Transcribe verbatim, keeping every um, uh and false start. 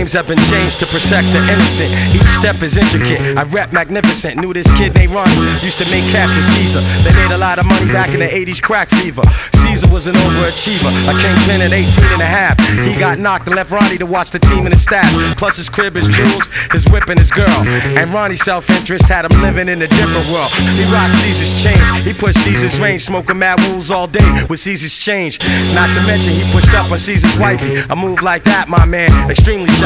Names have been changed to protect the innocent. Each step is intricate. I rep magnificent. Knew this kid named Ronnie used to make cash with Caesar. They made a lot of money back in the eighties crack fever. Caesar was an overachiever, a kingpin at eighteen and a half. He got knocked and left Ronnie to watch the team and his staff. Plus his crib, his jewels, his whip and his girl. And Ronnie's self-interest had him living in a different world. He rocked Caesar's chains. He pushed Caesar's range, smoking mad wools all day with Caesar's change. Not to mention he pushed up on Caesar's wifey. A move like that, my man, extremely shy.